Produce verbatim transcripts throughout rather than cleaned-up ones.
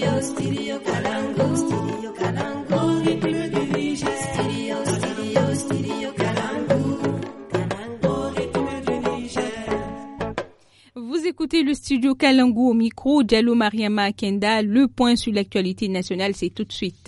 Studio, Studio Kalangu, Studio Kalangu, rythme du Niger. Studio, Studio, Studio Kalangu, Kalangu, rythme du Niger. Vous écoutez le Studio Kalangu au micro, Diallo Mariama Kenda. Le point sur l'actualité nationale, c'est tout de suite.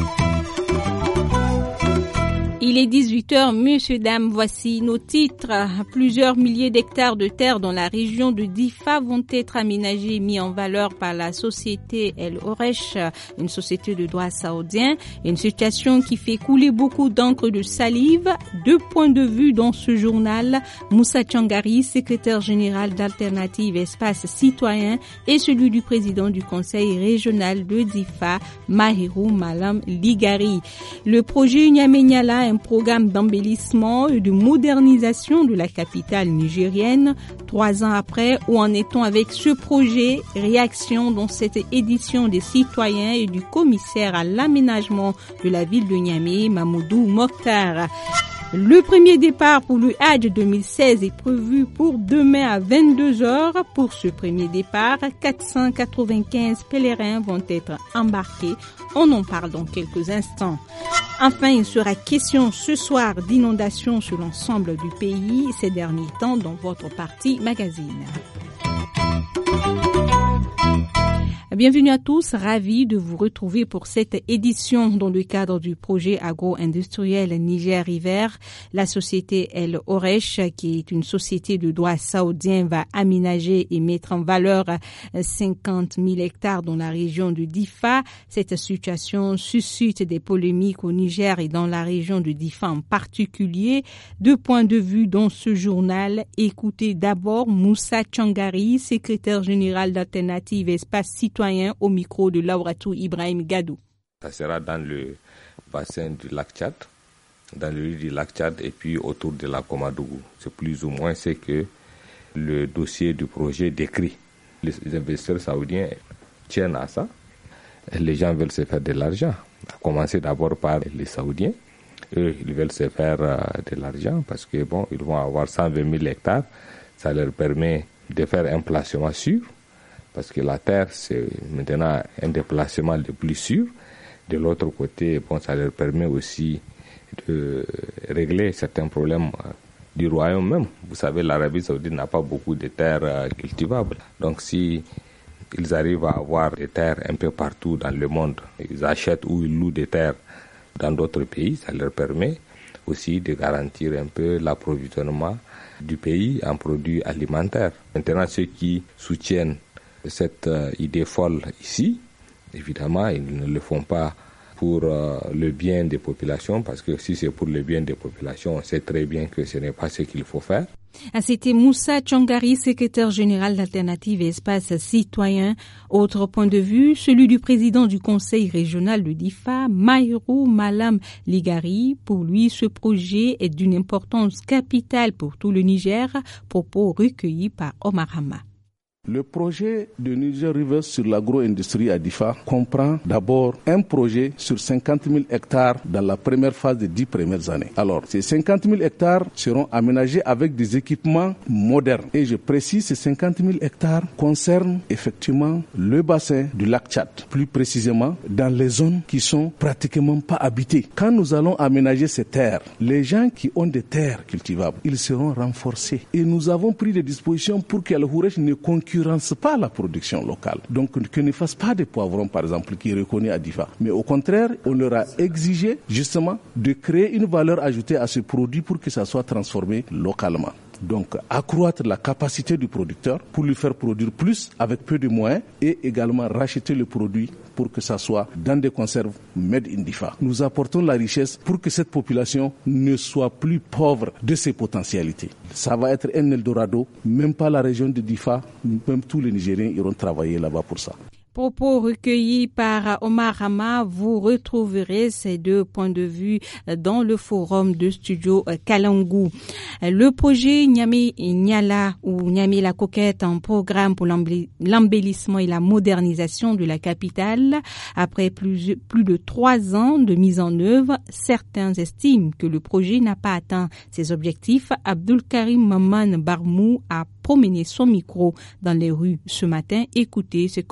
Il est dix-huit heures, messieurs, dames, voici nos titres. Plusieurs milliers d'hectares de terre dans la région de Difa vont être aménagés et mis en valeur par la société El Oresh, une société de droit saoudien. Une situation qui fait couler beaucoup d'encre de salive. Deux points de vue dans ce journal. Moussa Tchangari, secrétaire général d'Alternative Espace Citoyen, et celui du président du conseil régional de Difa, Mahirou Malam Ligari. Le projet Niamey-Niala, un programme d'embellissement et de modernisation de la capitale nigérienne. Trois ans après, où en est-on avec ce projet? Réaction dans cette édition des citoyens et du commissaire à l'aménagement de la ville de Niamey, Mamoudou Mokhtar. Le premier départ pour le Hajj deux mille seize est prévu pour demain à vingt-deux heures. Pour ce premier départ, quatre cent quatre-vingt-quinze pèlerins vont être embarqués. On en parle dans quelques instants. Enfin, il sera question ce soir d'inondations sur l'ensemble du pays ces derniers temps dans votre partie magazine. Bienvenue à tous, ravi de vous retrouver pour cette édition dans le cadre du projet agro-industriel Niger-River. La société El Oresh, qui est une société de droit saoudien, va aménager et mettre en valeur cinquante mille hectares dans la région de Difa. Cette situation suscite des polémiques au Niger et dans la région de Difa en particulier. Deux points de vue dans ce journal. Écoutez d'abord Moussa Tchangari, secrétaire général d'Alternative Espace Citoyen, au micro de Lauratou Ibrahim Gadou. Ça sera dans le bassin du lac Tchad, dans le riz du lac Tchad et puis autour de la Komadougou. C'est plus ou moins ce que le dossier du projet décrit. Les investisseurs saoudiens tiennent à ça. Les gens veulent se faire de l'argent. À commencer d'abord par les Saoudiens. Eux, ils veulent se faire de l'argent parce que bon, ils vont avoir cent vingt mille hectares. Ça leur permet de faire un placement sûr. Parce que la terre, c'est maintenant un déplacement le plus sûr. De l'autre côté, bon, ça leur permet aussi de régler certains problèmes du royaume même. Vous savez, l'Arabie saoudite n'a pas beaucoup de terres cultivables. Donc si ils arrivent à avoir des terres un peu partout dans le monde, ils achètent ou ils louent des terres dans d'autres pays, ça leur permet aussi de garantir un peu l'approvisionnement du pays en produits alimentaires. Maintenant, ceux qui soutiennent cette euh, idée folle ici, évidemment, ils ne le font pas pour euh, le bien des populations, parce que si c'est pour le bien des populations, on sait très bien que ce n'est pas ce qu'il faut faire. C'était Moussa Tchangari, secrétaire général d'Alternative Espace Citoyen. Autre point de vue, celui du président du conseil régional de Difa, Mahirou Malam Ligari. Pour lui, ce projet est d'une importance capitale pour tout le Niger. Propos recueillis par Omar Hama. Le projet de Niger River sur l'agro-industrie à Difa comprend d'abord un projet sur cinquante mille hectares dans la première phase des dix premières années. Alors, ces cinquante mille hectares seront aménagés avec des équipements modernes. Et je précise, ces cinquante mille hectares concernent effectivement le bassin du lac Tchad, plus précisément dans les zones qui sont pratiquement pas habitées. Quand nous allons aménager ces terres, les gens qui ont des terres cultivables, ils seront renforcés. Et nous avons pris des dispositions pour que le Houresh ne concurrence pas la production locale. Donc, que ne fasse pas des poivrons, par exemple, qui est reconnu à Difa. Mais au contraire, on leur a exigé, justement, de créer une valeur ajoutée à ce produit pour que ça soit transformé localement. Donc, accroître la capacité du producteur pour lui faire produire plus avec peu de moyens et également racheter le produit pour que ça soit dans des conserves made in Difa. Nous apportons la richesse pour que cette population ne soit plus pauvre de ses potentialités. Ça va être un Eldorado, même pas la région de Difa, même tous les Nigériens iront travailler là-bas pour ça. Propos recueillis par Omar Hama, vous retrouverez ces deux points de vue dans le forum de studio Kalangu. Le projet Niamey-Niala ou Niamey-la Coquette, un programme pour l'embellissement et la modernisation de la capitale. Après plus, plus de trois ans de mise en œuvre, certains estiment que le projet n'a pas atteint ses objectifs. Abdul Karim Maman Barmou a promené son micro dans les rues ce matin. Écoutez ce qu'en disent les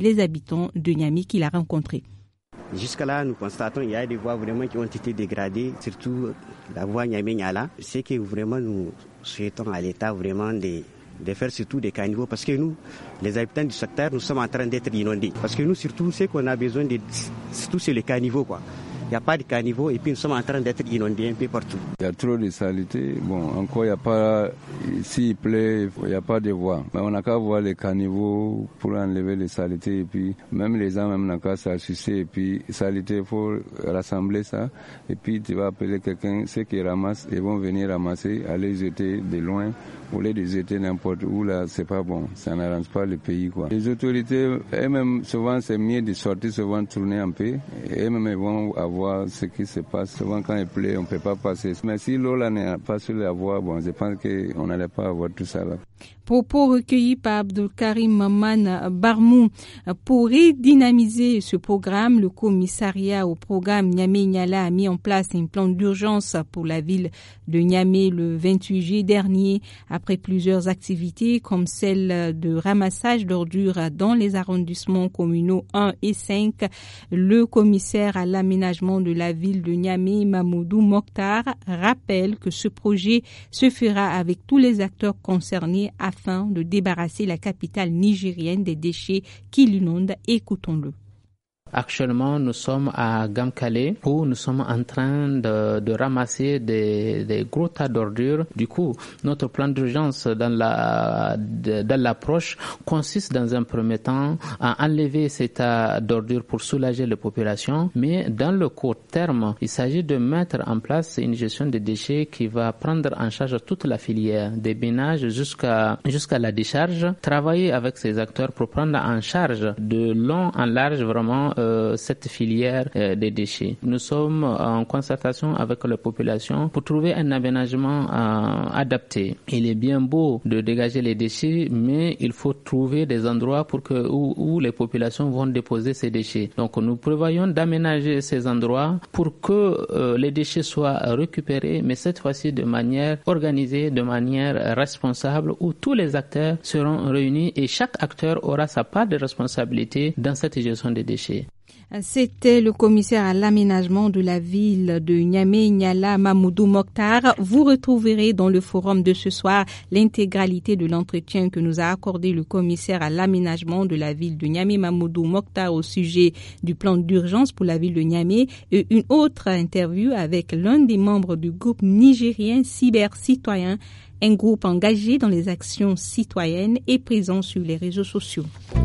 les habitants de Niamey qu'il a rencontrés. Jusqu'à là, nous constatons qu'il y a des voies vraiment qui ont été dégradées, surtout la voie Niamey-Niala. C'est que vraiment nous souhaitons à l'État vraiment de, de faire surtout des caniveaux parce que nous, les habitants du secteur, nous sommes en train d'être inondés. Parce que nous, surtout, ce qu'on a besoin, de, surtout c'est les caniveaux, quoi. Il n'y a pas de caniveau et puis nous sommes en train d'être inondés un peu partout. Il y a trop de saleté. Bon, encore il n'y a pas, s'il pleut, il n'y a pas de voie. Mais on n'a qu'à voir les caniveaux pour enlever les saletés et puis même les gens même n'ont qu'à s'assurer et puis saleté, il faut rassembler ça et puis tu vas appeler quelqu'un, ceux qui ramassent, ils vont venir ramasser, aller jeter de loin. Au lieu de jeter n'importe où, là, c'est pas bon. Ça n'arrange pas le pays, quoi. Les autorités, elles-mêmes, souvent, c'est mieux de sortir, souvent, tourner un peu. Elles-mêmes, elles vont avoir ce qui se passe. Souvent, quand il pleut, on peut pas passer. Mais si l'eau, là, n'est pas sur la voie, bon, je pense qu'on n'allait pas avoir tout ça, là. Propos recueillis par Abdelkarim Maman Barmou. Pour redynamiser ce programme, le commissariat au programme Niamey-Niala a mis en place un plan d'urgence pour la ville de Niamey le vingt-huit juillet dernier. Après plusieurs activités comme celle de ramassage d'ordures dans les arrondissements communaux un et cinq, le commissaire à l'aménagement de la ville de Niamey, Mamoudou Mokhtar, rappelle que ce projet se fera avec tous les acteurs concernés afin de débarrasser la capitale nigérienne des déchets qui l'inondent. Écoutons-le. Actuellement, nous sommes à Gamkale où nous sommes en train de, de ramasser des, des gros tas d'ordures. Du coup, notre plan d'urgence dans la de, dans l'approche consiste dans un premier temps à enlever ces tas d'ordures pour soulager les populations. Mais dans le court terme, il s'agit de mettre en place une gestion des déchets qui va prendre en charge toute la filière, des binages jusqu'à jusqu'à la décharge. Travailler avec ces acteurs pour prendre en charge de long en large vraiment Euh, cette filière euh, des déchets. Nous sommes en concertation avec la population pour trouver un aménagement euh, adapté. Il est bien beau de dégager les déchets, mais il faut trouver des endroits pour que où, où les populations vont déposer ces déchets. Donc nous prévoyons d'aménager ces endroits pour que euh, les déchets soient récupérés, mais cette fois-ci de manière organisée, de manière responsable, où tous les acteurs seront réunis et chaque acteur aura sa part de responsabilité dans cette gestion des déchets. C'était le commissaire à l'aménagement de la ville de Niamey-Niala, Mamoudou Mokhtar. Vous retrouverez dans le forum de ce soir l'intégralité de l'entretien que nous a accordé le commissaire à l'aménagement de la ville de Niamey, Mamoudou Mokhtar, au sujet du plan d'urgence pour la ville de Niamey, et une autre interview avec l'un des membres du groupe nigérien Cyber Citoyen, un groupe engagé dans les actions citoyennes et présent sur les réseaux sociaux.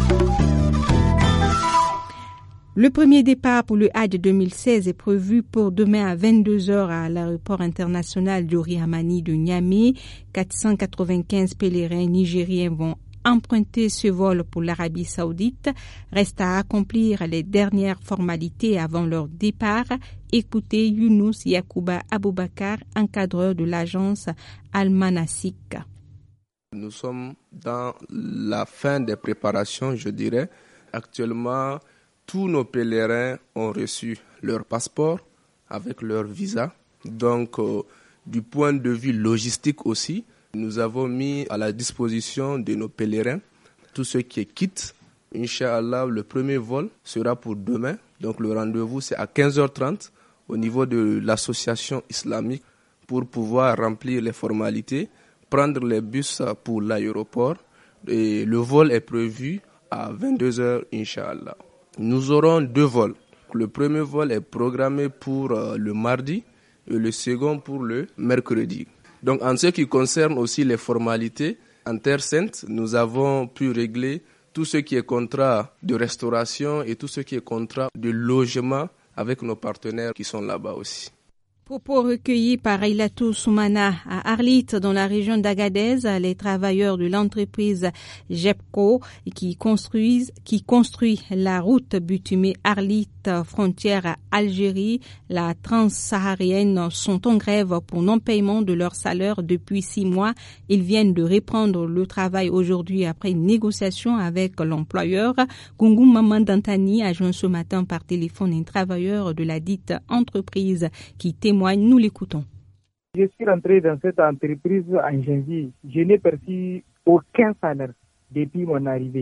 Le premier départ pour le Hajj deux mille seize est prévu pour demain à vingt-deux heures à l'aéroport international Diori Hamani de Niamey. quatre cent quatre-vingt-quinze pèlerins nigériens vont emprunter ce vol pour l'Arabie Saoudite. Reste à accomplir les dernières formalités avant leur départ. Écoutez Younous Yakouba Aboubakar, encadreur de l'agence Al-Manasik. Nous sommes dans la fin des préparations, je dirais. Actuellement, tous nos pèlerins ont reçu leur passeport avec leur visa. Donc, euh, du point de vue logistique aussi, nous avons mis à la disposition de nos pèlerins tout ce qui est kit. Inch'Allah, le premier vol sera pour demain. Donc, le rendez-vous, c'est à quinze heures trente au niveau de l'association islamique pour pouvoir remplir les formalités, prendre les bus pour l'aéroport. Et le vol est prévu à vingt-deux heures, Inch'Allah. Nous aurons deux vols. Le premier vol est programmé pour euh, le mardi et le second pour le mercredi. Donc en ce qui concerne aussi les formalités, en Terre Sainte, nous avons pu régler tout ce qui est contrat de restauration et tout ce qui est contrat de logement avec nos partenaires qui sont là-bas aussi. Propos recueillis par Ailatou Soumana à Arlit, dans la région d'Agadez. Les travailleurs de l'entreprise Jepco qui construisent, qui construit la route bitumée Arlit frontière à Algérie, la transsaharienne, sont en grève pour non-paiement de leur salaire depuis six mois. Ils viennent de reprendre le travail aujourd'hui après une négociation avec l'employeur. Gungu Maman Dantani a joint ce matin par téléphone un travailleur de la dite entreprise qui témoigne. Nous l'écoutons. Je suis rentré dans cette entreprise en janvier. Je n'ai perçu aucun salaire depuis mon arrivée.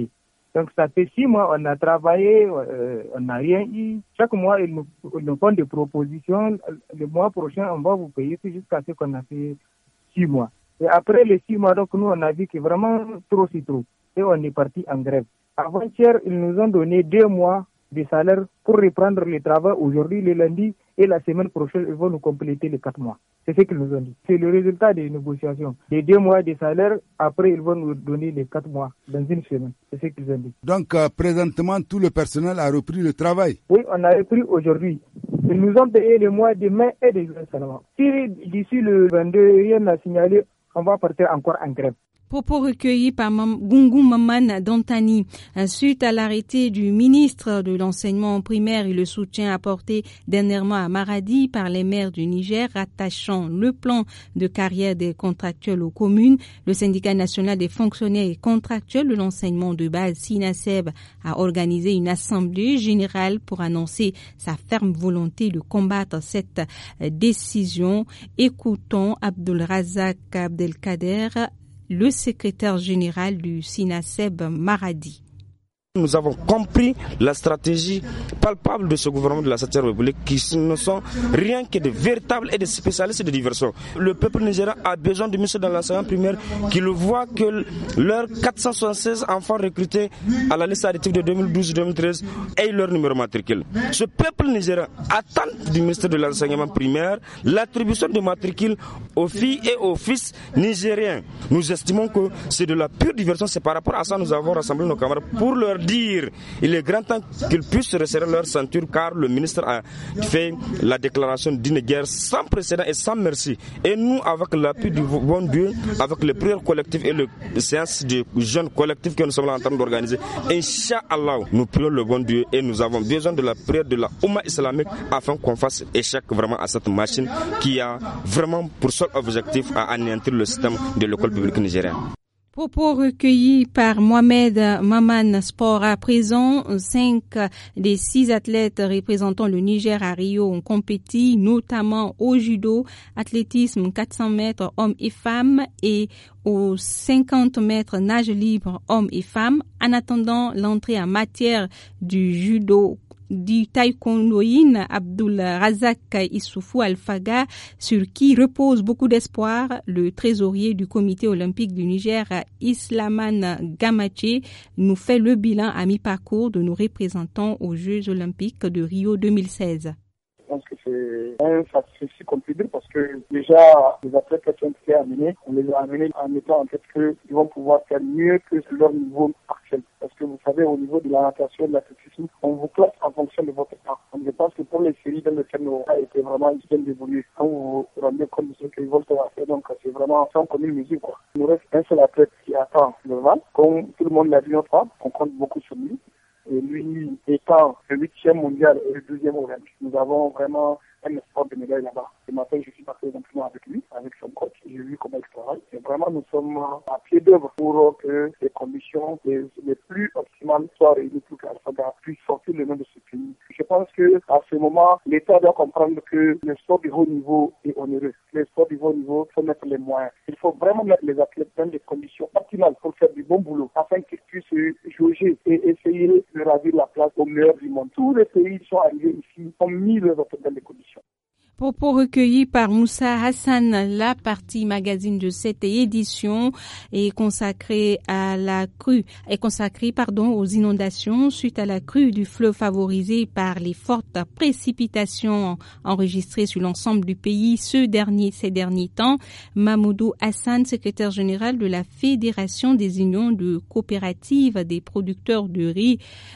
Donc ça fait six mois, on a travaillé, euh, on n'a rien eu. Chaque mois, ils nous, ils nous font des propositions. Le mois prochain, on va vous payer jusqu'à ce qu'on a fait six mois. Et après les six mois, donc nous, on a vu que vraiment trop c'est trop. Et on est parti en grève. Avant-hier, ils nous ont donné deux mois de salaire pour reprendre le travail aujourd'hui, le lundi, et la semaine prochaine, ils vont nous compléter les quatre mois. C'est ce qu'ils nous ont dit. C'est le résultat des négociations. Les deux mois de salaire, après, ils vont nous donner les quatre mois dans une semaine. C'est ce qu'ils ont dit. Donc, euh, présentement, tout le personnel a repris le travail? Oui, on a repris aujourd'hui. Ils nous ont payé les mois de mai et de juin seulement. Si d'ici le vingt-deux, rien n'a signalé, on va partir encore en grève. Propos recueillis par Gungu Maman Dantani. Suite à l'arrêté du ministre de l'enseignement primaire et le soutien apporté dernièrement à Maradi par les maires du Niger rattachant le plan de carrière des contractuels aux communes, le syndicat national des fonctionnaires et contractuels de l'enseignement de base SINASEB a organisé une assemblée générale pour annoncer sa ferme volonté de combattre cette décision. Écoutons Abdul Razak Abdelkader, le secrétaire général du SINASEB Maradi. Nous avons compris la stratégie palpable de ce gouvernement de la septième République qui ne sont rien que de véritables et de spécialistes de diversion. Le peuple nigérien a besoin du ministre de l'enseignement primaire qui le voit que leurs quatre cent soixante-seize enfants recrutés à la liste additive de deux mille douze deux mille treize aient leur numéro matricule. Ce peuple nigérien attend du ministre de l'enseignement primaire l'attribution de matricule aux filles et aux fils nigériens. Nous estimons que c'est de la pure diversion. C'est par rapport à ça que nous avons rassemblé nos camarades pour leur dire il est grand temps qu'ils puissent resserrer leur ceinture car le ministre a fait la déclaration d'une guerre sans précédent et sans merci. Et nous, avec l'appui du bon Dieu, avec les prières collectives et les séances de jeunes collectifs que nous sommes en train d'organiser, Inch'Allah, nous prions le bon Dieu et nous avons besoin de la prière de la Oumma islamique afin qu'on fasse échec vraiment à cette machine qui a vraiment pour seul objectif à anéantir le système de l'école publique nigérienne. Propos recueillis par Mohamed Maman Sport. À présent, cinq des six athlètes représentant le Niger à Rio ont compéti, notamment au judo, athlétisme quatre cents mètres hommes et femmes et aux cinquante mètres nage libre hommes et femmes. En attendant l'entrée en matière du judo du taekwondoïne Abdul Razak Issoufou Alfaga, sur qui repose beaucoup d'espoir, le trésorier du comité olympique du Niger, Islaman Gamache, nous fait le bilan à mi-parcours de nos représentants aux Jeux olympiques de Rio deux mille seize. Je pense que c'est un sacrifice qu'on peut dire parce que déjà, les athlètes qui ont été amenés, on les a amenés en mettant en tête qu'ils vont pouvoir faire mieux que leur niveau actuel. Parce que vous savez, au niveau de la natation, de l'athlétisme, on vous classe en fonction de votre temps. Donc, je pense que pour les séries dans lesquelles nous avons été vraiment bien d'évoluer, quand vous vous rendez compte de ce qu'ils veulent faire, donc c'est vraiment sans commune mesure, quoi. Il nous reste un seul athlète qui attend le Val. Comme tout le monde l'a dit, on compte beaucoup sur lui. Et lui étant le huitième mondial et le deuxième olympique, nous avons vraiment un espoir de médaille là-bas. Ce matin, je suis passé simplement avec lui, avec son coach. J'ai vu comment il travaille. Et vraiment, nous sommes à pied d'œuvre pour que les conditions les, les plus optimales soient réunies pour qu'Alphaga puisse sortir le nom de ce pays. Je pense qu'à ce moment, l'État doit comprendre que le sport du haut niveau est onéreux. Le sport du haut niveau, il faut mettre les moyens. Il faut vraiment mettre les athlètes dans des conditions optimales pour faire du bon boulot, afin qu'ils puissent jauger et essayer de ravir la place au meilleur du monde. Tous les pays qui sont arrivés ici ont mis leurs athlètes dans des conditions. Propos recueillis par Moussa Hassan. La partie magazine de cette édition est consacrée à la crue, est consacrée, pardon, aux inondations suite à la crue du fleuve favorisée par les fortes précipitations enregistrées sur l'ensemble du pays ce dernier, ces derniers temps. Mamoudou Hassan, secrétaire général de la Fédération des unions de coopératives des producteurs de riz,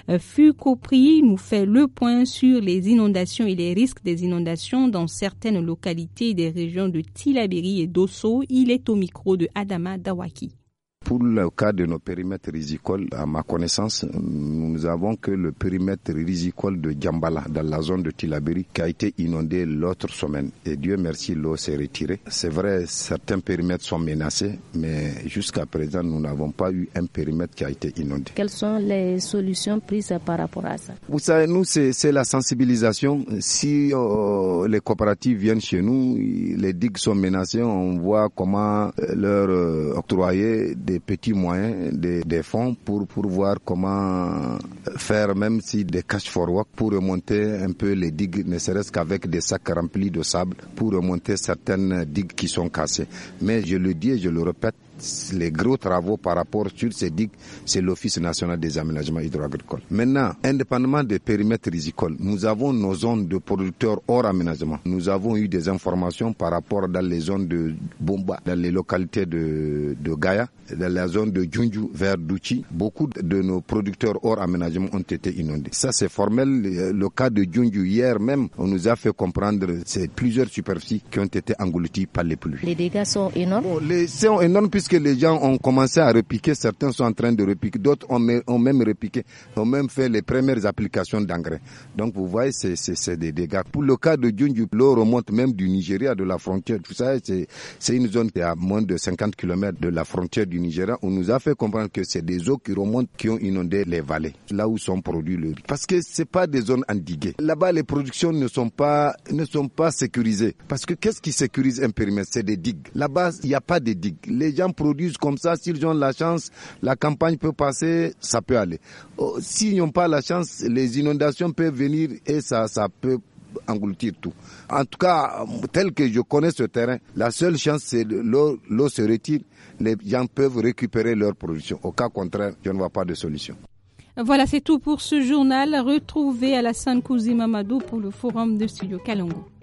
FUCOPRI, nous fait le point sur les inondations et les risques des inondations dans certaines localités des régions de Tillabéri et d'Osso. Il est au micro de Adama Dawaki. Pour le cas de nos périmètres rizicoles, à ma connaissance, nous avons que le périmètre rizicole de Djambala, dans la zone de Tillabéri, qui a été inondé l'autre semaine. Et Dieu merci, l'eau s'est retirée. C'est vrai, certains périmètres sont menacés, mais jusqu'à présent, nous n'avons pas eu un périmètre qui a été inondé. Quelles sont les solutions prises par rapport à ça? Vous savez, nous, c'est, c'est la sensibilisation. Si euh, les coopératives viennent chez nous, les digues sont menacées, on voit comment leur euh, octroyer des des petits moyens, des, des fonds pour, pour voir comment faire même si des cash forward pour remonter un peu les digues, ne serait-ce qu'avec des sacs remplis de sable pour remonter certaines digues qui sont cassées. Mais je le dis et je le répète, les gros travaux par rapport sur ces digues, c'est l'Office national des aménagements hydro-agricoles. Maintenant, indépendamment des périmètres rizicoles, nous avons nos zones de producteurs hors aménagement. Nous avons eu des informations par rapport dans les zones de Bomba, dans les localités de, de Gaïa, dans la zone de Djundju vers Douchi. Beaucoup de nos producteurs hors aménagement ont été inondés. Ça, c'est formel. Le cas de Djundju, hier même, on nous a fait comprendre c'est plusieurs superficies qui ont été englouties par les pluies. Les dégâts sont énormes. Bon, les sont énormes puisque les gens ont commencé à repiquer, certains sont en train de repiquer, d'autres ont, ont même repiqué, ont même fait les premières applications d'engrais. Donc vous voyez, c'est, c'est, c'est des dégâts. Pour le cas de Djundju, l'eau remonte même du Nigeria, de la frontière. Tout ça, c'est, c'est une zone qui est à moins de cinquante kilomètres de la frontière du Nigeria. On nous a fait comprendre que c'est des eaux qui remontent, qui ont inondé les vallées, là où sont produits le riz. Parce que c'est pas des zones endiguées. Là-bas, les productions ne sont pas, ne sont pas sécurisées. Parce que qu'est-ce qui sécurise un périmètre? C'est des digues. Là-bas, il n'y a pas de digues. Les gens produisent comme ça, s'ils ont la chance, la campagne peut passer, ça peut aller. Oh, s'ils n'ont pas la chance, les inondations peuvent venir et ça, ça peut engloutir tout. En tout cas, tel que je connais ce terrain, la seule chance, c'est que l'eau, l'eau se retire, les gens peuvent récupérer leur production. Au cas contraire, je ne vois pas de solution. Voilà, c'est tout pour ce journal. Retrouvez Alassane Kouzi Mamadou pour le forum de Studio Kalangu.